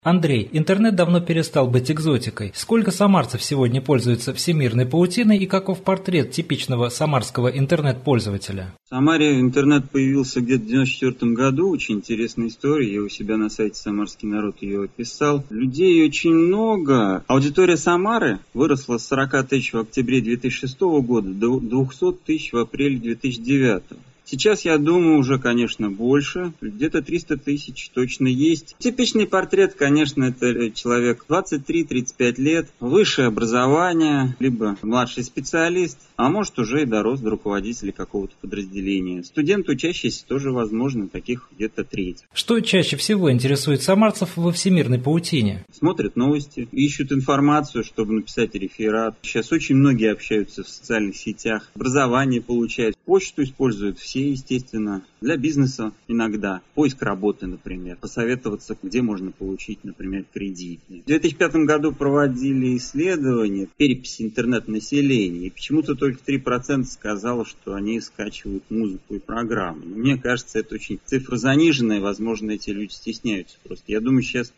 Андрей, интернет давно перестал быть экзотикой. Сколько самарцев сегодня пользуются всемирной паутиной и каков портрет типичного самарского интернет-пользователя? В Самаре интернет появился где-то в 1994 году. Очень интересная история. Я у себя на сайте «Самарский народ» ее описал. Людей очень много. Аудитория Самары выросла с 40 тысяч в октябре 2006 года до 200 тысяч в апреле 2009. Сейчас, я думаю, уже, конечно, больше. Где-то 300 тысяч точно есть. Типичный портрет, конечно, это человек 23-35 лет, высшее образование, либо младший специалист, а может уже и дорос до руководителя какого-то подразделения. Студент, учащийся, тоже возможно, таких где-то треть. Что чаще всего интересует самарцев во всемирной паутине? Смотрят новости, ищут информацию, чтобы написать реферат. Сейчас очень многие общаются в социальных сетях, образование получают, почту используют все, естественно, для бизнеса иногда, поиск работы, например, посоветоваться, где можно получить, например, кредит. В 2005 году проводили исследование, перепись интернет-населения, и почему-то только 3% сказало, что они скачивают музыку и программы. Мне кажется, это очень цифра заниженная, возможно, эти люди стесняются просто. Я думаю, сейчас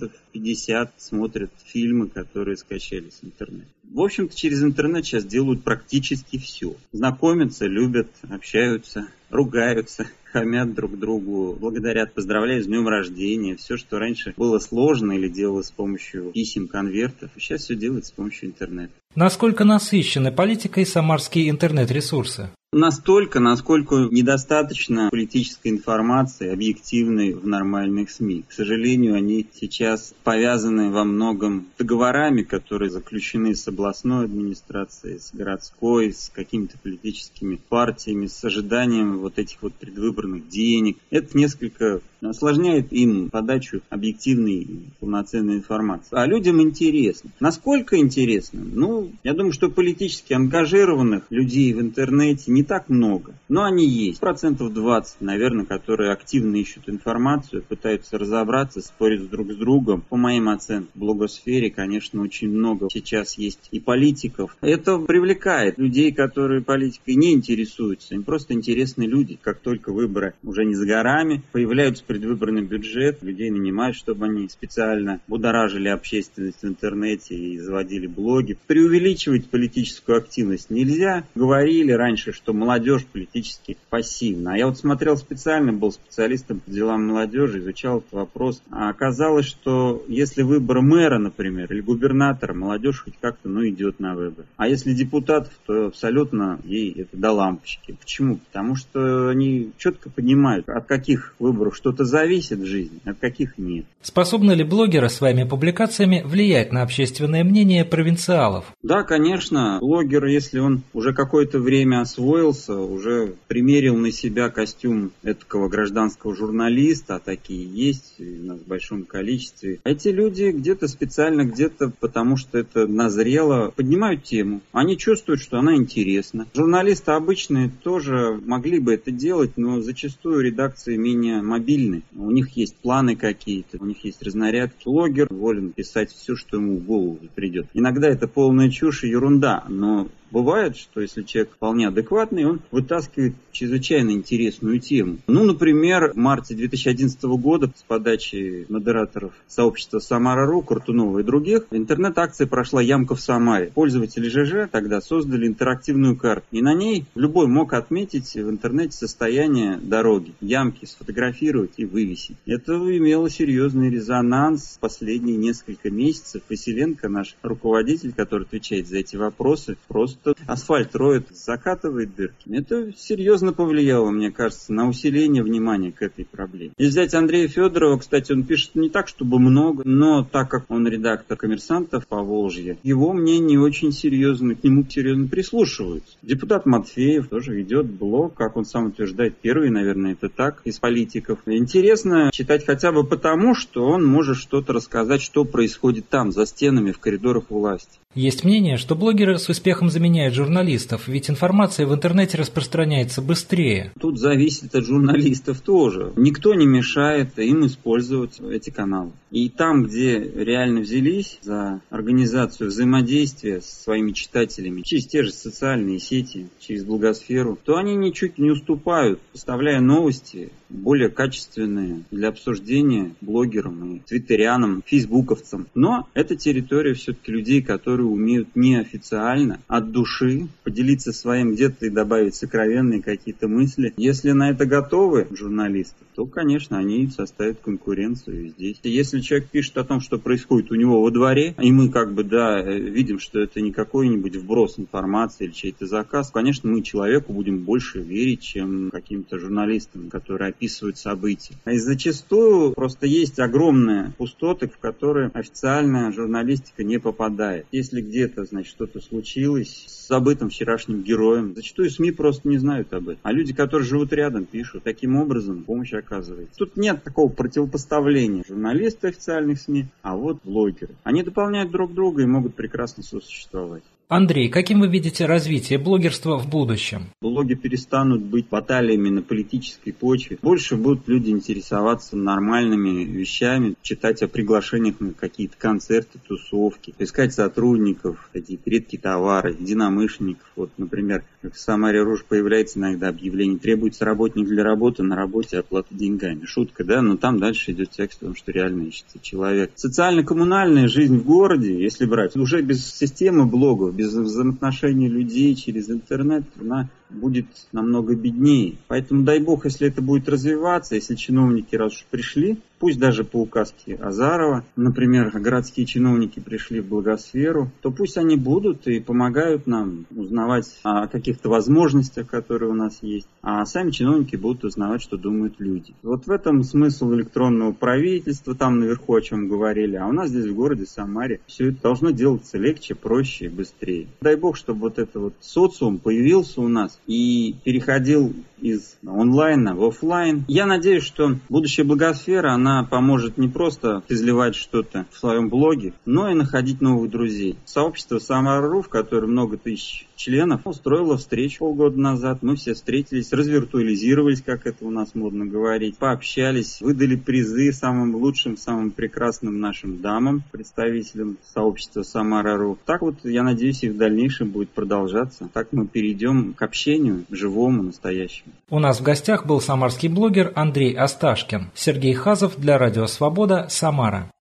50% смотрят фильмы, которые скачали с интернета. В общем-то, через интернет сейчас делают практически все. Знакомятся, любят, общаются, ругаются, хамят друг другу, благодарят, поздравляют с днем рождения. Все, что раньше было сложно или делалось с помощью писем, конвертов, сейчас все делается с помощью интернета. Насколько насыщены политикой самарские интернет-ресурсы? Настолько, насколько недостаточно политической информации, объективной в нормальных СМИ. К сожалению, они сейчас повязаны во многом договорами, которые заключены с областной администрацией, с городской, с какими-то политическими партиями, с ожиданием вот этих вот предвыборных денег. Это несколько осложняет им подачу объективной полноценной информации. А людям интересно. Насколько интересно? Я думаю, что политически ангажированных людей в интернете не так много, но они есть. 20%, наверное, которые активно ищут информацию, пытаются разобраться, спорят друг с другом. По моим оценкам, в блогосфере, конечно, очень много сейчас есть и политиков. Это привлекает людей, которые политикой не интересуются. Им просто интересны люди. Как только выборы уже не за горами, появляются предвыборный бюджет, людей нанимают, чтобы они специально будоражили общественность в интернете и заводили блоги. Преувеличивать политическую активность нельзя. Говорили раньше, что молодежь политически пассивна. А я вот смотрел специально, был специалистом по делам молодежи, изучал этот вопрос. А оказалось, что если выбор мэра, например, или губернатора, молодежь хоть как-то, идет на выбор. А если депутатов, то абсолютно ей это до лампочки. Почему? Потому что они четко понимают, от каких выборов что-то зависит в жизни, от каких нет. Способны ли блогеры своими публикациями влиять на общественное мнение провинциалов? Да, конечно. Блогер, если он уже какое-то время освоился, уже примерил на себя костюм этакого гражданского журналиста, а такие есть у нас в большом количестве. Эти люди где-то специально, где-то потому что это назрело, поднимают тему. Они чувствуют, что она интересна. Журналисты обычные тоже могли бы это делать, но зачастую редакции менее мобильны. У них есть планы какие-то, у них есть разнарядки. Блогер волен писать все, что ему в голову придет. Иногда это полная чушь и ерунда, но бывает, что если человек вполне адекватный, он вытаскивает чрезвычайно интересную тему. Например, в марте 2011 года с подачи модераторов сообщества Самара.ру, Куртунова и других, интернет-акция прошла «Ямка в Самаре». Пользователи ЖЖ тогда создали интерактивную карту. И на ней любой мог отметить в интернете состояние дороги, ямки, сфотографировать и вывесить. Это имело серьезный резонанс в последние несколько месяцев. Василенко, наш руководитель, который отвечает за эти вопросы, просто асфальт роет, закатывает дырки. Это серьезно повлияло, мне кажется, на усиление внимания к этой проблеме. Если взять Андрея Федорова, кстати, он пишет не так, чтобы много, но так как он редактор «Коммерсанта» в Поволжье, его мнение очень серьезно, к нему серьезно прислушиваются. Депутат Матфеев тоже ведет блог, как он сам утверждает, первый, наверное, это так, из политиков. Интересно читать хотя бы потому, что он может что-то рассказать, что происходит там, за стенами, в коридорах власти. Есть мнение, что блогеры с успехом заменяют заменяет журналистов? Ведь информация в интернете распространяется быстрее. Тут зависит от журналистов тоже. Никто не мешает им использовать эти каналы. И там, где реально взялись за организацию взаимодействия с своими читателями через те же социальные сети, через блогосферу, то они ничуть не уступают, поставляя новости более качественные для обсуждения блогерам и твиттерянам, фейсбуковцам. Но это территория все-таки людей, которые умеют неофициально, от души поделиться своим где-то и добавить сокровенные какие-то мысли. Если на это готовы журналисты, то, конечно, они составят конкуренцию здесь. Если человек пишет о том, что происходит у него во дворе, и мы видим, что это не какой-нибудь вброс информации или чей-то заказ, конечно, мы человеку будем больше верить, чем каким-то журналистам, которые описывают события. И зачастую просто есть огромные пустоты, в которые официальная журналистика не попадает. Если где-то, что-то случилось с забытым вчерашним героем, зачастую СМИ просто не знают об этом. А люди, которые живут рядом, пишут. Таким образом, помощь оказывается. Тут нет такого противопоставления журналисты официальных СМИ, а вот блогеры. Они дополняют друг друга и могут прекрасно сосуществовать. Андрей, каким вы видите развитие блогерства в будущем? Блоги перестанут быть баталиями на политической почве. Больше будут люди интересоваться нормальными вещами, читать о приглашениях на какие-то концерты, тусовки, искать сотрудников, какие-то редкие товары, единомышленников. Вот, например, как в Самаре-Руж появляется иногда объявление: требуется работник для работы, на работе оплата деньгами. Шутка, да? Но там дальше идет текст о том, что реально ищется человек. Социально-коммунальная жизнь в городе, если брать, уже без системы блогов, без взаимоотношений людей через интернет, она будет намного беднее. Поэтому дай бог, если это будет развиваться, если чиновники раз уж пришли, пусть даже по указке Азарова, например, городские чиновники пришли в блогосферу, то пусть они будут и помогают нам узнавать о каких-то возможностях, которые у нас есть, а сами чиновники будут узнавать, что думают люди. Вот в этом смысл электронного правительства, там наверху о чем говорили, а у нас здесь в городе Самаре все это должно делаться легче, проще и быстрее. Дай бог, чтобы вот этот социум появился у нас и переходил из онлайна в офлайн. Я надеюсь, что будущая блогосфера, она поможет не просто изливать что-то в своем блоге, но и находить новых друзей. Сообщество Самара.ру, в котором много тысяч членов, устроило встречу полгода назад. Мы все встретились, развиртуализировались, как это у нас модно говорить, пообщались, выдали призы самым лучшим, самым прекрасным нашим дамам, представителям сообщества Самара.ру. Так вот, я надеюсь, и в дальнейшем будет продолжаться. Так мы перейдем к общению живому, настоящему. У нас в гостях был самарский блогер Андрей Осташкин. Сергей Хазов для Радио Свобода, Самара.